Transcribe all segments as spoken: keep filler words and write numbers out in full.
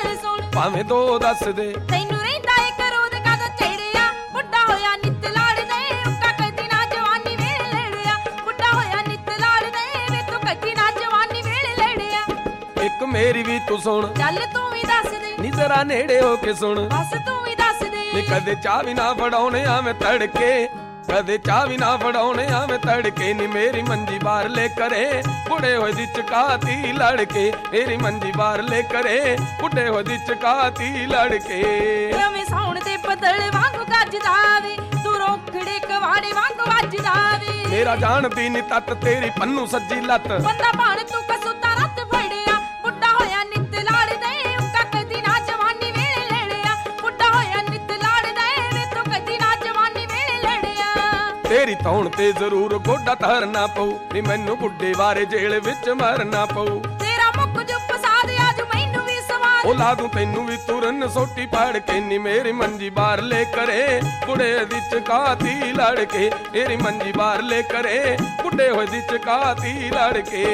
गल सुन भावें दो दस दे तैनू रहिंदा ए करोध कद छेड़िया बुढ़ा होया नित लाड़दे उक्का कदी ना जवानी वेले लड़िया बुढ़ा होया नित लाड़दे वे तू कदी ना जवानी वेले लड़िया एक मेरी भी तू सुन चल तू भी दस दे नी जरा नेड़े हो के सुन बस तू भी दस दे नी कदे चाह भी ना फड़ाउणे आवें तड़के कदे चाह भी ना फड़ाउणे आवें तड़के नी मेरी मंजी बार ले करे बुढ़े होए दी चकाती लड़के मेरी मंजी बार ले करे बुढ़े होए दी चकाती लड़के एवें साउण ते बदल वांगू गजदा वे तू रोखड़े कवाड़े वांगू वजदा वे मेरा जानदी नी तत तेरी पन्नू सज्जी लत बंदा भाण तू कसुता रत फड़िया बुढ़ा होया नित लाड़दे उक्का कदी ना जवानी वेले लड़िया बुढ़ा होया नित लाड़दे वे तू कदी ना जवानी वेले लड़िया तेरी तौण ते जरूर गोडा धरना पऊ नी मैनू बुढ़े बारे जेल विच मरना पऊ तेरा मुख जुप साध आज मैनू भी सवाल ओ ला दूं तैनू भी तुरन सोटी फाड़ के नी मेरी मंजी बार ले करे बुढ़े दी चकाती लड़के मेरी मंजी बार ले करे बुढ़े होए दी चकाती लड़के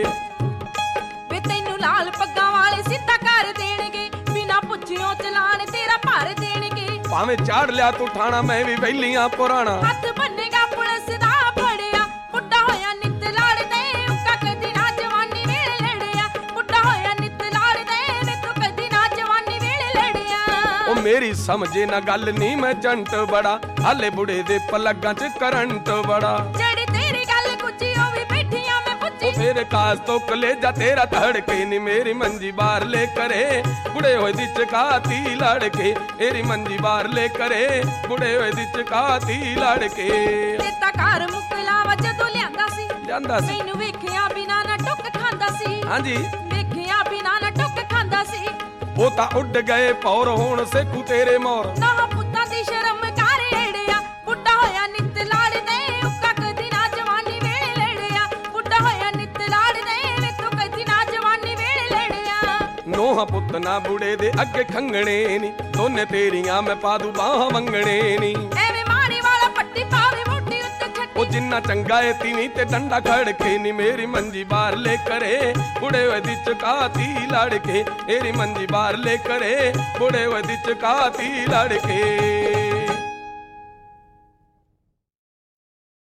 वे तैनू लाल पग्गा वाले सीधा कर देणगे बिना पुछियो चलान तेरा भर देणगे भावें चाड़ लिया तू ठाणा मैं भी वैलियां पुराना हथ बन्नेगा पुलिस दा फड़िया बुढ़ा होया नित लाड़दे उक्का कदी ना जवानी वेले लड़िया बुढ़ा होया नित लाड़दे वे तू कदी ना जवानी वेले लड़िया ओ मेरी समझे ना गल नी मैं जंट बड़ा हाले बुढ़े दे पलगां च करंट बड़ा जेड़ी तेरी गल कुची ओ भी बैठियां मैं पुछी ओ फिर कास तो कलेजा तेरा धड़के नी मेरी मंजी बार ले करे बुढ़े होए दी चकाती लड़के मेरी मंजी बार ले करे बुढ़े होए दी चकाती लड़के तेता घर मुकलावा जदों लियांदा सी ਜਾਂਦਾ ਸੀ मैनू वेखिया बिना ना टुक खांदा सी ਹਾਂਜੀ वेखिया बिना ना टुक खांदा सी ਉਹ ਤਾਂ ਉੱਡ ਗਏ ਪੌਰ ਹੁਣ ਸੇਕੂ ਤੇਰੇ ਮੋਰ ਨਾ ਪੁੱਤਾਂ ਦੀ ਸ਼ਰਮ ਕਰ ਏੜਿਆ ਬੁੱਢਾ ਹੋਇਆ ਨਿਤ ਲਾੜਦੇ ਉਕਾ ਕਦੀ ਨਾ ਜਵਾਨੀ ਵੇਲੇ ਲੜਿਆ ਬੁੱਢਾ ਹੋਇਆ ਨਿਤ ਲਾੜਦੇ ਵੇ ਤੂੰ ਕਦੀ ਨਾ ਜਵਾਨੀ ਵੇਲੇ ਲੜਿਆ ਨੋਹਾਂ ਪੁੱਤ ਨਾ ਬੁੜੇ ਦੇ ਅੱਗੇ ਖੰਗਣੇ ਨੀ ਦੋਨੇ ਤੇਰੀਆਂ ਮੈਂ ਪਾ ਦੂ ਬਾਹਾਂ ਮੰਗਣੇ ਨੀ ਐਵੇਂ ਮਾਰੀ ਵਾਲਾ ਪੱਟੀ ਪਾਵੇ ਮੋਢੀ ਉੱਤੇ ਛੱਡੀ ਉਹ ਜਿੰਨਾ ਚੰਗਾ ਏ ਤੀਵੀਂ ਤੇ ਡੰਡਾ ਖੜਕੇ ਨੀ ਮੇਰੀ ਮੰਜੀ ਬਾਰ ਲੈ ਕਰੇ ਬੁੜੇ ਹੋਏ ਦੀ ਚਕਾਤੀ ਲੜਕੇ ਮੇਰੀ ਮੰਜੀ ਬਾਰ ਲੈ ਕਰੇ ਬੁੜੇ ਹੋਏ ਦੀ ਚਕਾਤੀ ਲੜਕੇ